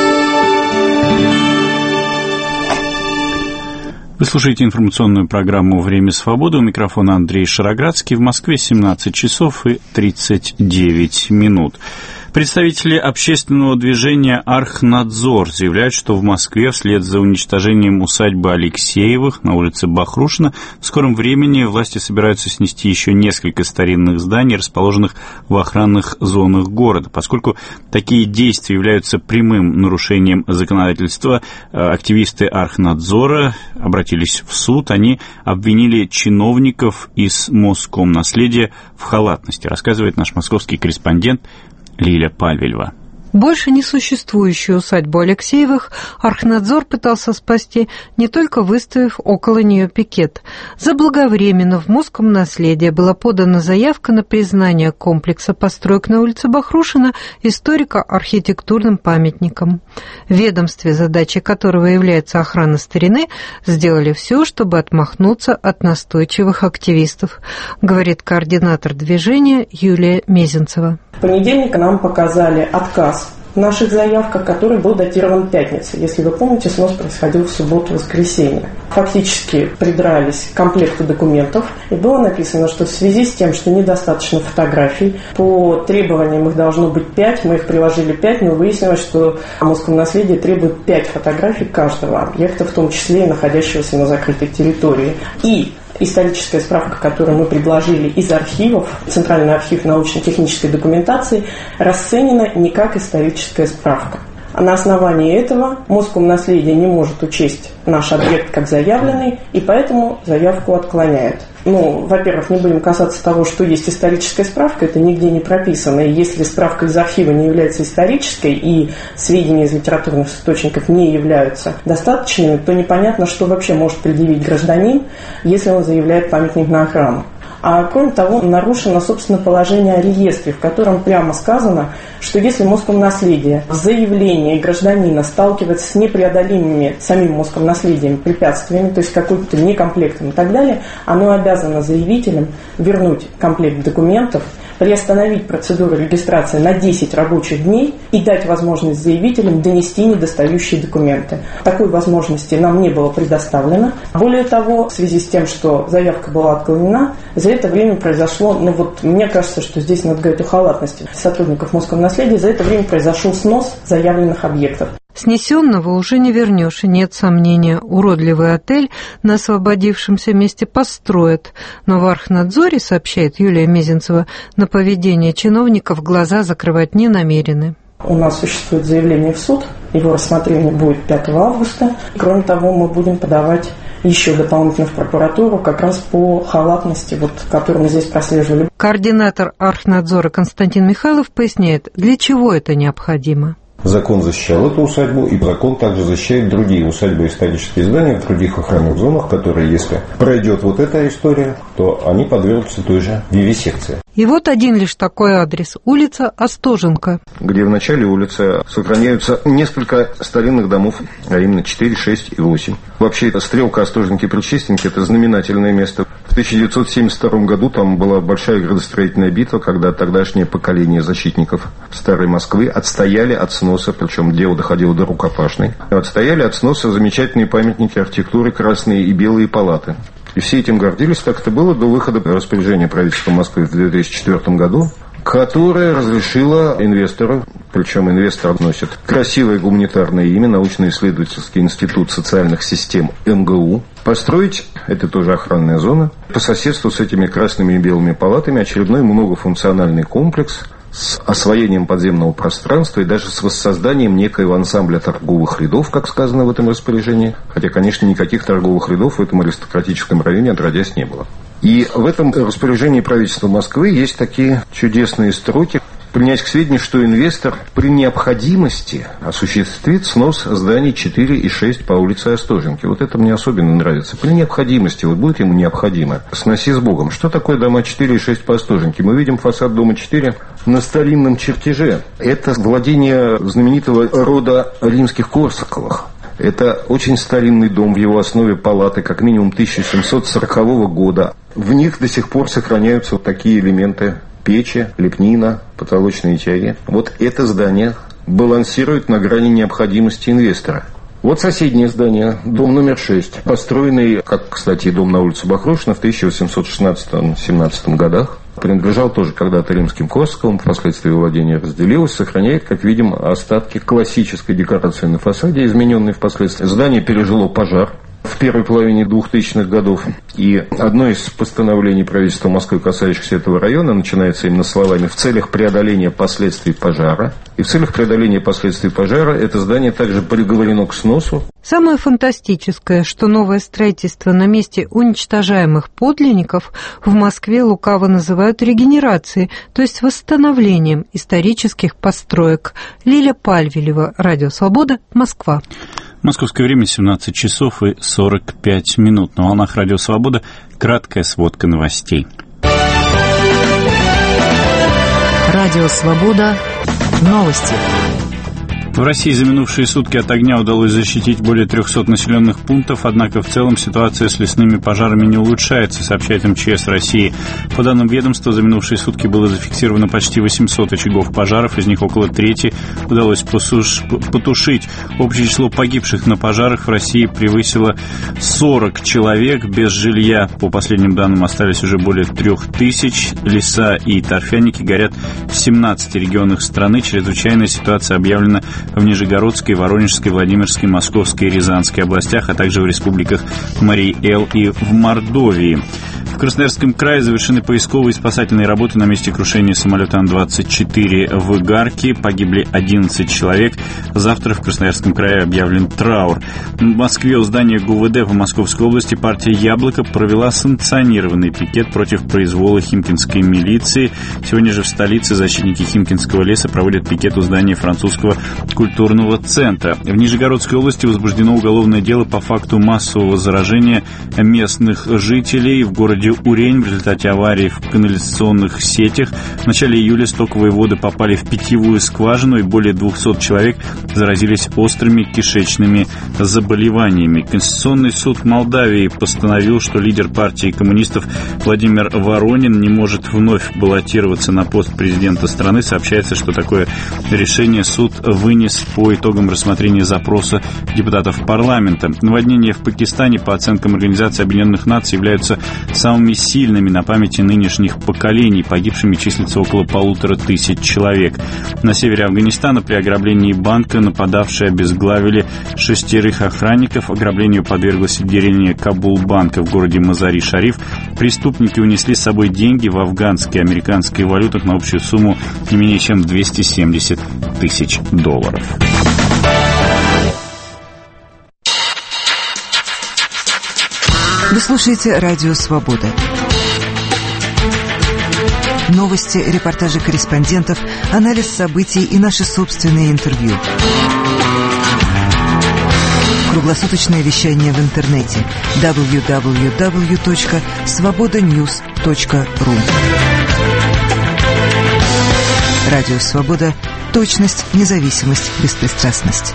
Вы слушаете информационную программу «Время свободы». У микрофона Андрей Шароградский. В Москве семнадцать часов и тридцать девять минут. Представители общественного движения «Архнадзор» заявляют, что в Москве вслед за уничтожением усадьбы Алексеевых на улице Бахрушина в скором времени власти собираются снести еще несколько старинных зданий, расположенных в охранных зонах города. Поскольку такие действия являются прямым нарушением законодательства, активисты «Архнадзора» обратились в суд. Они обвинили чиновников из Москомнаследия в халатности, рассказывает наш московский корреспондент Лиля Пальвельва. Больше несуществующую усадьбу Алексеевых Архнадзор пытался спасти, не только выставив около нее пикет. Заблаговременно в Москомнаследие была подана заявка на признание комплекса построек на улице Бахрушина историко-архитектурным памятником. В ведомстве, задачей которого является охрана старины, сделали все, чтобы отмахнуться от настойчивых активистов, говорит координатор движения Юлия Мезенцева. В понедельник нам показали отказ в наших заявках, который был датирован пятницей. Если вы помните, снос происходил в субботу-воскресенье. Фактически придрались к комплекту документов, и было написано, что в связи с тем, что недостаточно фотографий, по требованиям их должно быть пять, мы их приложили пять, но выяснилось, что Москомнаследие требует пять фотографий каждого объекта, в том числе и находящегося на закрытой территории. И историческая справка, которую мы предложили из архивов, Центральный архив научно-технической документации, расценена не как историческая справка. А на основании этого Москомнаследие не может учесть наш объект как заявленный, и поэтому заявку отклоняет. Ну, во-первых, не будем касаться того, что есть историческая справка, это нигде не прописано. И если справка из архива не является исторической и сведения из литературных источников не являются достаточными, то непонятно, что вообще может предъявить гражданин, если он заявляет памятник на охрану. А кроме того, нарушено, собственно, положение о реестре, в котором прямо сказано, что если Москомнаследие в заявлении гражданина сталкивается с непреодолимыми самим Москомнаследием препятствиями, то есть каким-то некомплектом и так далее, оно обязано заявителям вернуть комплект документов, приостановить процедуру регистрации на десять рабочих дней и дать возможность заявителям донести недостающие документы. Такой возможности нам не было предоставлено. Более того, в связи с тем, что заявка была отклонена, за это время произошло, ну вот мне кажется, что здесь надо говорить о халатности сотрудников Москомнаследия, за это время произошел снос заявленных объектов. Снесенного уже не вернешь, и нет сомнения, уродливый отель на освободившемся месте построят. Но в Архнадзоре, сообщает Юлия Мезенцева, на поведение чиновников глаза закрывать не намерены. У нас существует заявление в суд, его рассмотрение будет пятого августа. Кроме того, мы будем подавать еще дополнительно в прокуратуру как раз по халатности, вот, которую мы здесь прослеживали. Координатор Архнадзора Константин Михайлов поясняет, для чего это необходимо. Закон защищал эту усадьбу, и закон также защищает другие усадьбы и исторические здания в других охранных зонах, которые, если пройдет вот эта история, то они подвергнутся той же вивисекции. И вот один лишь такой адрес – улица Остоженко. Где в начале улицы сохраняются несколько старинных домов, а именно четыре, шесть и восемь. Вообще, эта стрелка Остоженки-Предшественники – это знаменательное место. В тысяча девятьсот семьдесят втором году там была большая градостроительная битва, когда тогдашнее поколение защитников Старой Москвы отстояли от сноса, причем дело доходило до рукопашной, отстояли от сноса замечательные памятники архитектуры, красные и белые палаты. И все этим гордились, так это было до выхода распоряжения правительства Москвы в две тысячи четвёртом году, которое разрешило инвестору, причем инвестор носит красивое гуманитарное имя, научно-исследовательский институт социальных систем эм гэ у, построить, это тоже охранная зона, по соседству с этими красными и белыми палатами очередной многофункциональный комплекс с освоением подземного пространства и даже с воссозданием некоего ансамбля торговых рядов, как сказано в этом распоряжении. Хотя, конечно, никаких торговых рядов в этом аристократическом районе отродясь не было. И в этом распоряжении правительства Москвы есть такие чудесные строки. Принять к сведению, что инвестор при необходимости осуществит снос зданий четыре и шесть по улице Остоженки. Вот это мне особенно нравится. При необходимости, вот будет ему необходимо, сноси с Богом. Что такое дома четыре и шесть по Остоженке? Мы видим фасад дома четыре на старинном чертеже. Это владение знаменитого рода римских Корсаковых. Это очень старинный дом, в его основе палаты, как минимум тысяча семьсот сорокового года. В них до сих пор сохраняются вот такие элементы: печи, лепнина, потолочные тяги. Вот это здание балансирует на грани необходимости инвестора. Вот соседнее здание, дом номер шесть, построенный, как, кстати, дом на улице Бахрушина в тысяча восемьсот шестнадцатом-семнадцатом годах. Принадлежал тоже когда-то римским Корсаковым, впоследствии владение разделилось, сохраняет, как видим, остатки классической декорации на фасаде, измененной впоследствии. Здание пережило пожар в первой половине двухтысячных годов. И одно из постановлений правительства Москвы, касающихся этого района, начинается именно словами: в целях преодоления последствий пожара. И в целях преодоления последствий пожара это здание также приговорено к сносу. Самое фантастическое, что новое строительство на месте уничтожаемых подлинников в Москве лукаво называют регенерацией, то есть восстановлением исторических построек. Лиля Пальвелева, Радио Свобода, Москва. Московское время семнадцать часов и сорок пять минут. На волнах Радио Свобода краткая сводка новостей. Радио Свобода. Новости. В России за минувшие сутки от огня удалось защитить более трехсот населенных пунктов, однако в целом ситуация с лесными пожарами не улучшается, сообщает эм че эс России. По данным ведомства, за минувшие сутки было зафиксировано почти восемьсот очагов пожаров, из них около трети удалось посуш... потушить. Общее число погибших на пожарах в России превысило сорок человек. Без жилья, по последним данным, остались уже более трех тысяч. Леса и торфяники горят в семнадцати регионах страны. Чрезвычайная ситуация объявлена в Нижегородской, Воронежской, Владимирской, Московской и Рязанской областях, а также в республиках Марий-Эл и в Мордовии. В Красноярском крае завершены поисковые и спасательные работы на месте крушения самолета Ан двадцать четыре в Игарке. Погибли одиннадцать человек. Завтра в Красноярском крае объявлен траур. В Москве у здания ГУВД в Московской области партия «Яблоко» провела санкционированный пикет против произвола химкинской милиции. Сегодня же в столице защитники Химкинского леса проводят пикет у здания французского культурного центра. В Нижегородской области возбуждено уголовное дело по факту массового заражения местных жителей в городе Урень в результате аварии в канализационных сетях. В начале июля стоковые воды попали в питьевую скважину, и более двухсот человек заразились острыми кишечными заболеваниями. Конституционный суд Молдавии постановил, что лидер партии коммунистов Владимир Воронин не может вновь баллотироваться на пост президента страны. Сообщается, что такое решение суд вынес по итогам рассмотрения запроса депутатов парламента. Наводнения в Пакистане, по оценкам Организации Объединенных Наций, являются самыми сильными на памяти нынешних поколений. Погибшими числится около полутора тысяч человек. На севере Афганистана при ограблении банка нападавшие обезглавили шестерых охранников. Ограблению подверглось отделение Кабул-банка в городе Мазари-Шариф. Преступники унесли с собой деньги в афганской и американской валютах на общую сумму не менее чем двести семьдесят тысяч долларов. Вы слушаете «Радио Свобода». Новости, репортажи корреспондентов, анализ событий и наши собственные интервью. Круглосуточное вещание в интернете дабл ю дабл ю дабл ю точка свобода ньюс точка ру. Радио Свобода. Точность, независимость, беспристрастность.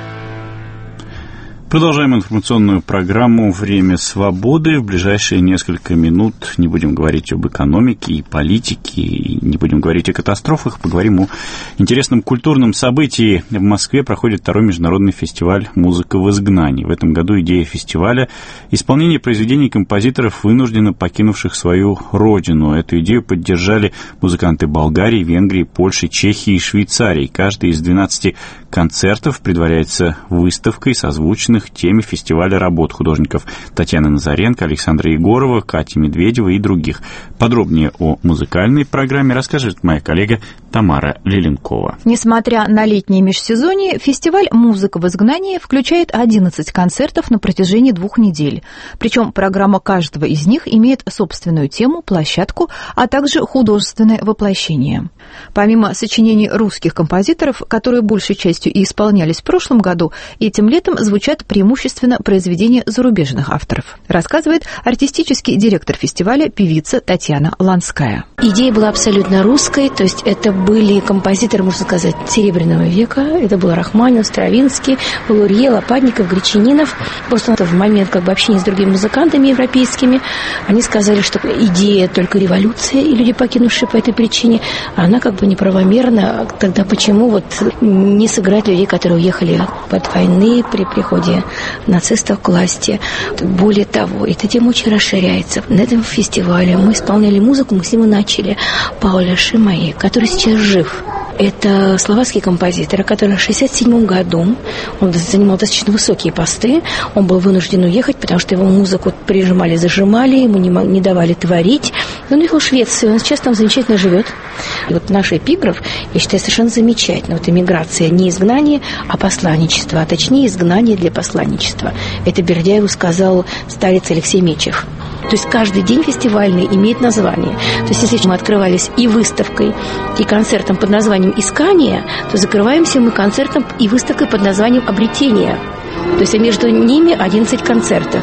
Продолжаем информационную программу «Время свободы». В ближайшие несколько минут не будем говорить об экономике и политике, и не будем говорить о катастрофах, поговорим о интересном культурном событии. В Москве проходит второй международный фестиваль «Музыка в изгнании». В этом году идея фестиваля – исполнение произведений композиторов, вынужденно покинувших свою родину. Эту идею поддержали музыканты Болгарии, Венгрии, Польши, Чехии и Швейцарии. Каждый из двенадцати концертов предваряется выставкой созвучных теме фестиваля работ художников Татьяны Назаренко, Александра Егорова, Кати Медведевой и других. Подробнее о музыкальной программе расскажет моя коллега Тамара Леленкова. Несмотря на летнее межсезонье, фестиваль «Музыка в изгнании» включает одиннадцать концертов на протяжении двух недель. Причем программа каждого из них имеет собственную тему, площадку, а также художественное воплощение. Помимо сочинений русских композиторов, которые большей частью и исполнялись в прошлом году, этим летом звучат преимущественно произведения зарубежных авторов, рассказывает артистический директор фестиваля певица Татьяна Ланская. Идея была абсолютно русской, то есть это были композиторы, можно сказать, Серебряного века. Это был Рахманинов, Стравинский, Лурье, Лопатников, Гречанинов. Просто в момент как бы общения с другими музыкантами европейскими они сказали, что идея только революции, и люди, покинувшие по этой причине, она как бы неправомерна. Тогда почему вот не сыграть людей, которые уехали от войны при приходе нацистов к власти? Более того, эта тема очень расширяется. На этом фестивале мы исполняли музыку, мы с ним и начали. Пауля Шимаи, который сейчас жив. Это словацкий композитор, который в шестьдесят седьмом году, он занимал достаточно высокие посты, он был вынужден уехать, потому что его музыку прижимали, зажимали, ему не, не давали творить. Он уехал в Швецию, он сейчас там замечательно живет. И вот наш эпиграф, я считаю, совершенно замечательно. Вот эмиграция не изгнание, а посланничество, а точнее изгнание для посланничества. Это Бердяеву сказал старец Алексей Мечев. То есть каждый день фестивальный имеет название. То есть если мы открывались и выставкой, и концертом под названием «Искание», то закрываемся мы концертом и выставкой под названием «Обретение». То есть между ними одиннадцать концертов.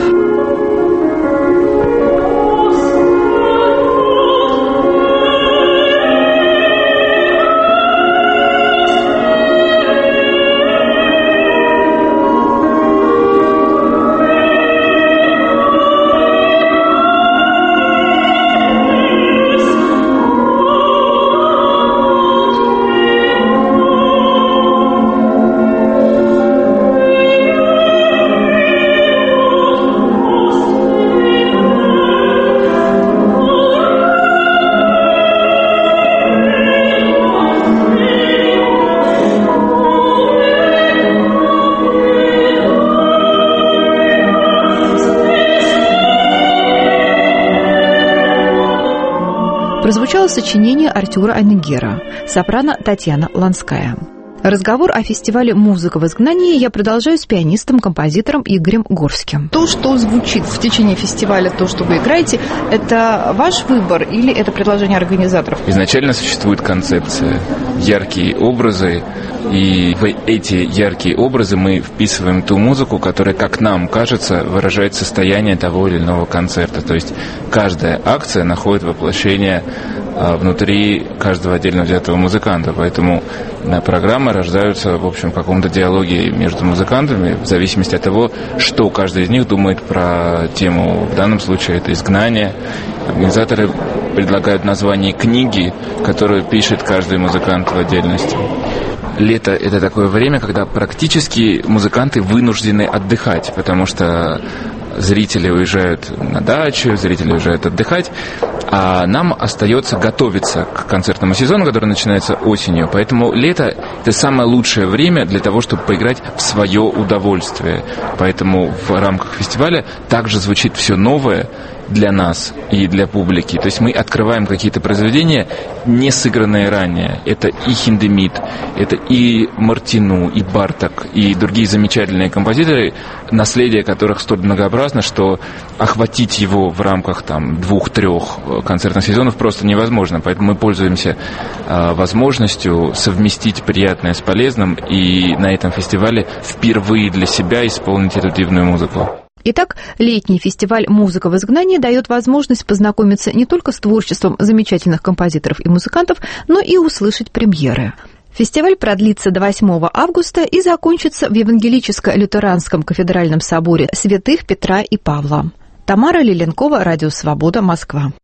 прозвучало сочинение Артюра Аннегера, сопрано Татьяна Ланская. Разговор о фестивале «Музыка в изгнании» я продолжаю с пианистом-композитором Игорем Горским. То, что звучит в течение фестиваля, то, что вы играете, это ваш выбор или это предложение организаторов? Изначально существует концепция, яркие образы, и в эти яркие образы мы вписываем ту музыку, которая, как нам кажется, выражает состояние того или иного концерта. То есть каждая акция находит воплощение внутри каждого отдельно взятого музыканта, поэтому программы рождаются, в общем, в каком-то диалоге между музыкантами, в зависимости от того, что каждый из них думает про тему. В данном случае это изгнание. Организаторы предлагают название книги, которую пишет каждый музыкант в отдельности. Лето – это такое время, когда практически музыканты вынуждены отдыхать, потому что зрители уезжают на дачу, зрители уезжают отдыхать, а нам остается готовиться к концертному сезону, который начинается осенью. Поэтому лето – это самое лучшее время для того, чтобы поиграть в свое удовольствие. Поэтому в рамках фестиваля также звучит все новое для нас и для публики. То есть мы открываем какие-то произведения, не сыгранные ранее. Это и Хиндемит, это и Мартину, и Барток, и другие замечательные композиторы, наследие которых столь многообразно, что охватить его в рамках там двух-трех концертных сезонов просто невозможно. Поэтому мы пользуемся э, возможностью совместить приятное с полезным и на этом фестивале впервые для себя исполнить эту дивную музыку. Итак, летний фестиваль «Музыка в изгнании» дает возможность познакомиться не только с творчеством замечательных композиторов и музыкантов, но и услышать премьеры. Фестиваль продлится до восьмого августа и закончится в Евангелическо-лютеранском кафедральном соборе святых Петра и Павла. Тамара Лиленкова, Радио Свобода, Москва.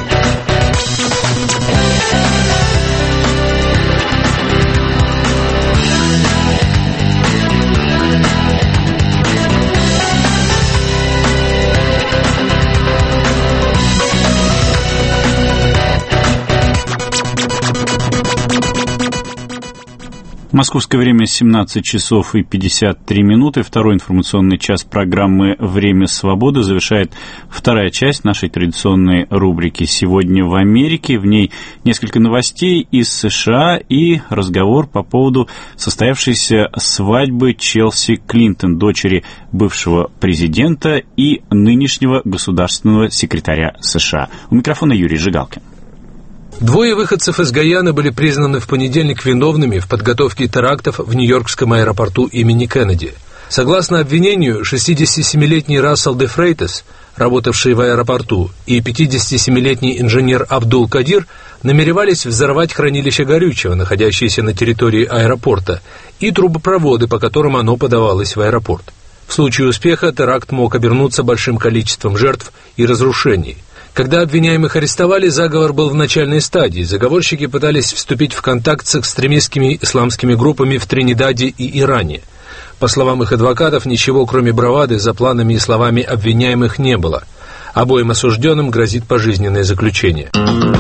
Московское время семнадцать часов и пятьдесят три минуты. Второй информационный час программы «Время свободы» завершает вторая часть нашей традиционной рубрики «Сегодня в Америке». В ней несколько новостей из США и разговор по поводу состоявшейся свадьбы Челси Клинтон, дочери бывшего президента и нынешнего государственного секретаря США. У микрофона Юрий Жигалкин. Двое выходцев из Гайаны были признаны в понедельник виновными в подготовке терактов в Нью-Йоркском аэропорту имени Кеннеди. Согласно обвинению, шестидесятисемилетний Рассел де Фрейтес, работавший в аэропорту, и пятидесятисемилетний инженер Абдул Кадир намеревались взорвать хранилище горючего, находящееся на территории аэропорта, и трубопроводы, по которым оно подавалось в аэропорт. В случае успеха теракт мог обернуться большим количеством жертв и разрушений. Когда обвиняемых арестовали, заговор был в начальной стадии. Заговорщики пытались вступить в контакт с экстремистскими исламскими группами в Тринидаде и Иране. По словам их адвокатов, ничего кроме бравады за планами и словами обвиняемых не было. Обоим осужденным грозит пожизненное заключение.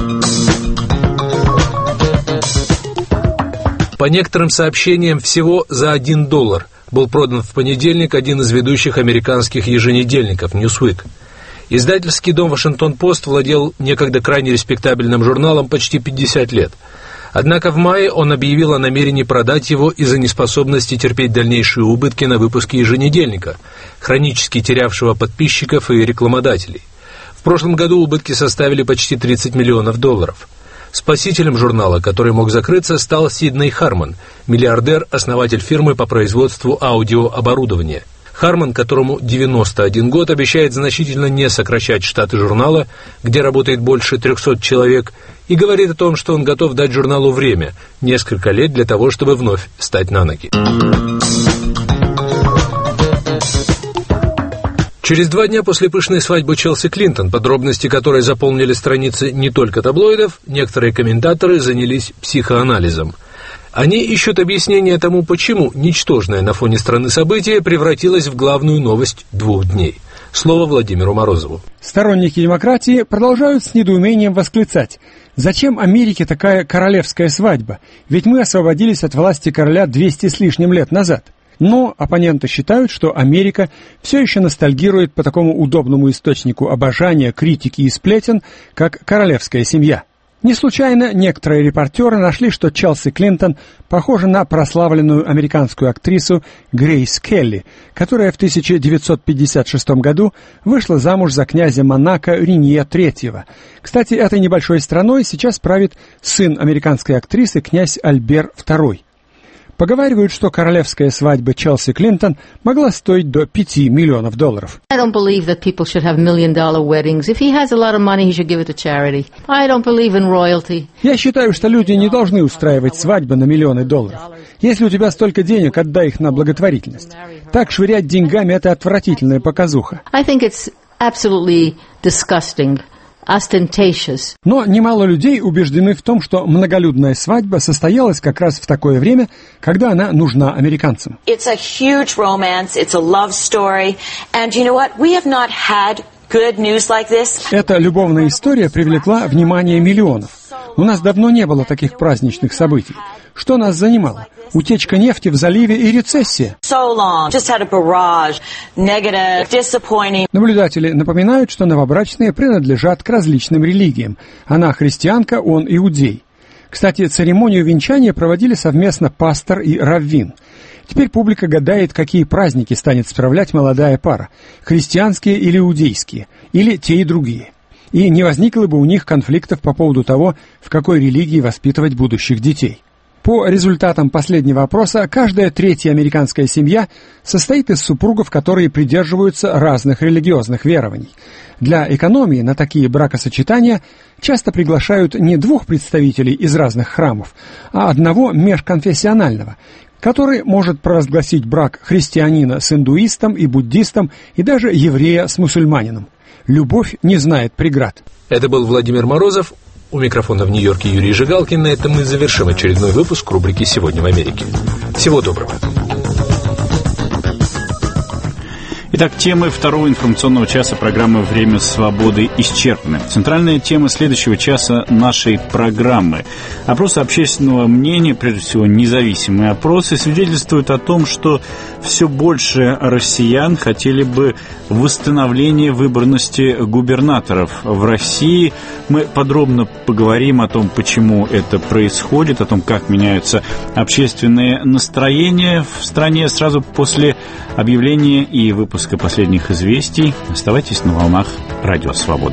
По некоторым сообщениям, всего за один доллар был продан в понедельник один из ведущих американских еженедельников «Ньюсвик». Издательский дом «Вашингтон-Пост» владел некогда крайне респектабельным журналом почти пятьдесят лет. Однако в мае он объявил о намерении продать его из-за неспособности терпеть дальнейшие убытки на выпуске еженедельника, хронически терявшего подписчиков и рекламодателей. В прошлом году убытки составили почти тридцать миллионов долларов. Спасителем журнала, который мог закрыться, стал Сидней Харман, миллиардер, основатель фирмы по производству аудиооборудования. Харман, которому девяносто один год, обещает значительно не сокращать штаты журнала, где работает больше трехсот человек, и говорит о том, что он готов дать журналу время, несколько лет для того, чтобы вновь встать на ноги. Через два дня после пышной свадьбы Челси Клинтон, подробности которой заполнили страницы не только таблоидов, некоторые комментаторы занялись психоанализом. Они ищут объяснение тому, почему ничтожное на фоне страны событие превратилось в главную новость двух дней. Слово Владимиру Морозову. Сторонники демократии продолжают с недоумением восклицать: зачем Америке такая королевская свадьба? Ведь мы освободились от власти короля двести с лишним лет назад. Но оппоненты считают, что Америка все еще ностальгирует по такому удобному источнику обожания, критики и сплетен, как королевская семья. Не случайно некоторые репортеры нашли, что Челси Клинтон похожа на прославленную американскую актрису Грейс Келли, которая в тысяча девятьсот пятьдесят шестом году вышла замуж за князя Монако Ренье третьего. Кстати, этой небольшой страной сейчас правит сын американской актрисы князь Альбер второй. Поговаривают, что королевская свадьба Челси Клинтон могла стоить до пяти миллионов долларов. I don't believe that people should have million-dollar weddings. If he has a lot of money, he should give it to charity. I don't believe in royalty. Я считаю, что люди не должны устраивать свадьбы на миллионы долларов. Если у тебя столько денег, отдай их на благотворительность. Так швырять деньгами – это отвратительная показуха. I think it's absolutely disgusting. Ostentatious. Но немало людей убеждены в том, что многолюдная свадьба состоялась как раз в такое время, когда она нужна американцам. It's a huge romance, it's a love story, and you know what? We have not had good news like this. Эта любовная история привлекла внимание миллионов. У нас давно не было таких праздничных событий. Что нас занимало? Утечка нефти в заливе и рецессия. So long. Just had a barrage, negative, disappointing. Наблюдатели напоминают, что новобрачные принадлежат к различным религиям. Она христианка, он иудей. Кстати, церемонию венчания проводили совместно пастор и раввин. Теперь публика гадает, какие праздники станет справлять молодая пара. Христианские или иудейские, или те и другие. И не возникло бы у них конфликтов по поводу того, в какой религии воспитывать будущих детей. По результатам последнего опроса, каждая третья американская семья состоит из супругов, которые придерживаются разных религиозных верований. Для экономии на такие бракосочетания часто приглашают не двух представителей из разных храмов, а одного межконфессионального, который может провозгласить брак христианина с индуистом и буддистом и даже еврея с мусульманином. Любовь не знает преград. Это был Владимир Морозов. У микрофона в Нью-Йорке Юрий Жигалкин. На этом мы завершим очередной выпуск рубрики «Сегодня в Америке». Всего доброго. Итак, темы второго информационного часа программы «Время свободы» исчерпаны. Центральная тема следующего часа нашей программы. Опросы общественного мнения, прежде всего независимые опросы, свидетельствуют о том, что все больше россиян хотели бы восстановления выборности губернаторов в России. Мы подробно поговорим о том, почему это происходит, о том, как меняются общественные настроения в стране сразу после объявления и выпуска последних известий. Оставайтесь на волнах Радио Свобода.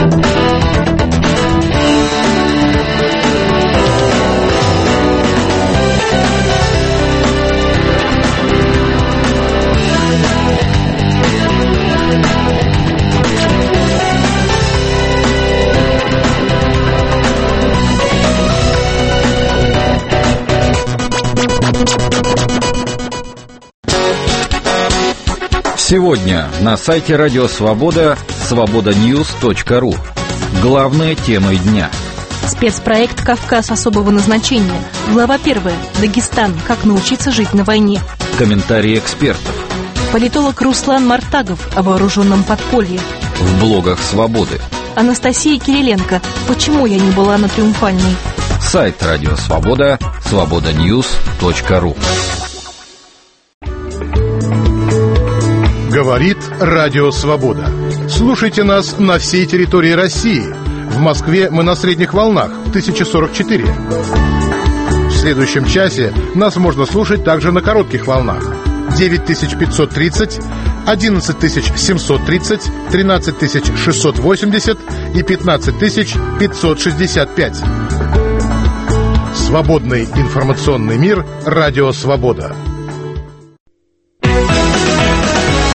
Сегодня на сайте Радио Свобода свобода ньюс точка ру. Главные темы дня. Спецпроект «Кавказ особого назначения». Глава первая. Дагестан. Как научиться жить на войне. Комментарии экспертов. Политолог Руслан Мартагов о вооруженном подполье. В блогах Свободы. Анастасия Кириленко. Почему я не была на Триумфальной? Сайт Радио Свобода свобода ньюс точка ру. Говорит Радио Свобода. Слушайте нас на всей территории России. В Москве мы на средних волнах тысяча сорок четыре. В следующем часе нас можно слушать также на коротких волнах девять тысяч пятьсот тридцать, одиннадцать тысяч семьсот тридцать, тринадцать тысяч шестьсот восемьдесят и пятнадцать тысяч пятьсот шестьдесят пять. Свободный информационный мир. Радио Свобода.